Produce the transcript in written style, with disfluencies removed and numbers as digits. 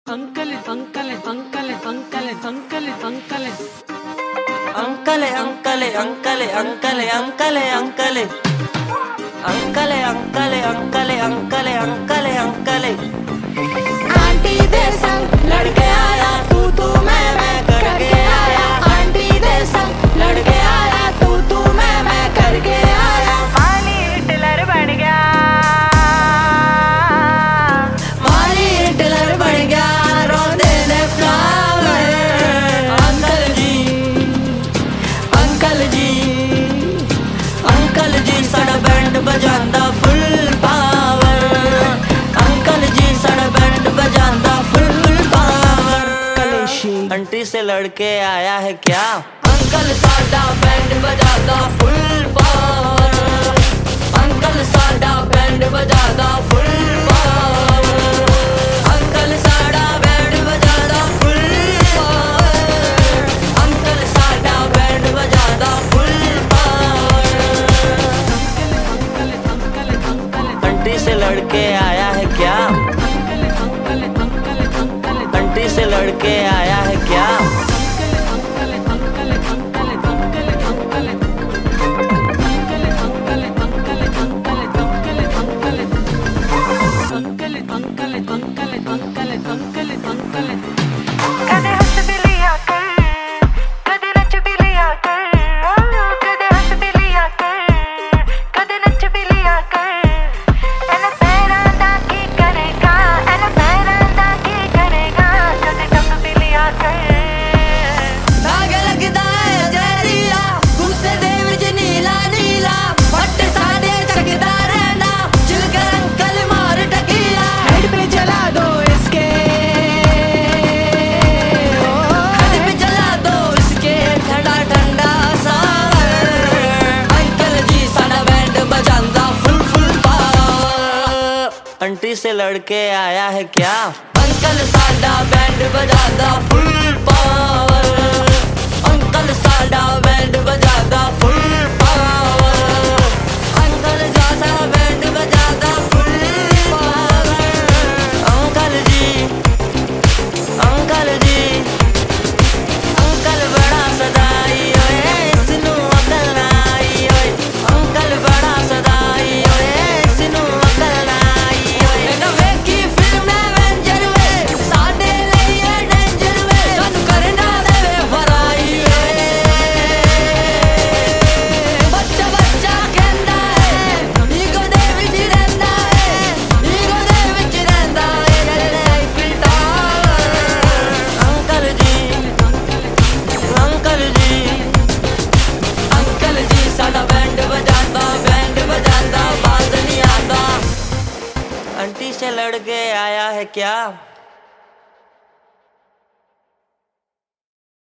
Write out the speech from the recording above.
Uncle uncle uncle uncle uncle uncle uncle uncle uncle uncle uncle uncle uncle uncle uncle uncle uncle uncle aunty दे संग लड़के आया तू मैं करके आया। आंटी दे संग लड़के आया तू मैं करके आया। माली हिटलर बन गया, माली हिटलर बन गया, रोंदे ने flower. Uncle ji uncle ji uncle ji साड़ा बैंड बजांदा फुल पावर। अंकल जी साड़ा बैंड बजांदा फुल पावर। आंटी से लड़के आया है क्या? अंकल साड़ा बैंड बजांदा फुल पावर। अंकल साड़ा बैंड बजांदा फुल पावर। अंकल साड़ा बैंड बजांदा फुल पावर। अंकल साड़ा बैंड बजांदा फुल पावर। आंटी से लड़के आया है क्या? आंटी से लड़के आया है क्या? कदे हंस भी लिया कर, कदे नच भी लिया कर, कदे हंस भी लिया कर, कदे नच भी लिया कर। एना पैरां दा की करेगा, एना पैरां दा की करेगा, कदे टप भी लिया कर। आग लगदा है जहरीला, गुस्से दे विच नीला नीला, फट साडे चकदा रहना, चिलकर अंकल मार टकीला। हेड पे चला दो इसके हेड पे चला दो इसके, ठंडा ठंडा सावर। अंकल जी साडा बैंड बजांदा फुल पावर। आंटी से लड़के आया है क्या? अंकल साडा बैंड बजांदा फुल पावर। अंकल साडा बैंड बजांदा फुल पावर। अंकल साडा बैंड बजांदा full power. Uncle ji uncle ji uncle बड़ा सदाई ओए, इसनू अकल ना आई ओए। अंकल बड़ा सदाई ओए, इसनू अकल ना आई ओए। ना वेखी फिल्म एवेंजर वे, साडे लई ए डेंजर वे, सानू करना देवे फराई वे। बच्चा बच्चा कहंदा है, ईगो दे विच रहिंदा है, ईगो दे विच रहिंदा है, जड़े फिल्टावर। Uncle ji uncle ji uncle ji साडा बैंड बजांदा बाज नहीं आता। आंटी से लड़के आया है क्या?